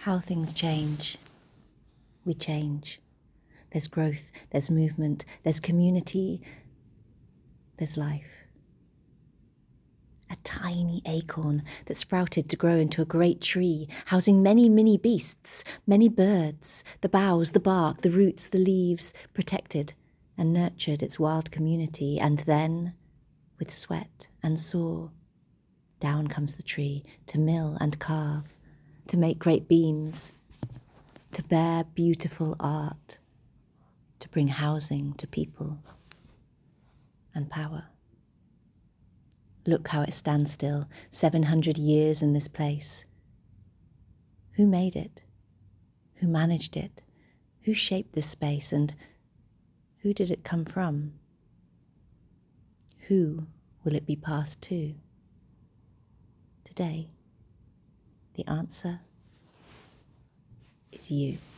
how things change. We change. There's growth, there's movement, there's community, there's life. A tiny acorn that sprouted to grow into a great tree, housing many mini beasts, many birds, the boughs, the bark, the roots, the leaves, protected and nurtured its wild community, and then, with sweat and saw, down comes the tree to mill and carve, to make great beams, to bear beautiful art, to bring housing to people and power. Look how it stands still, 700 years in this place. Who made it? Who managed it? Who shaped this space, and who did it come from? Who will it be passed to? Today, the answer is you.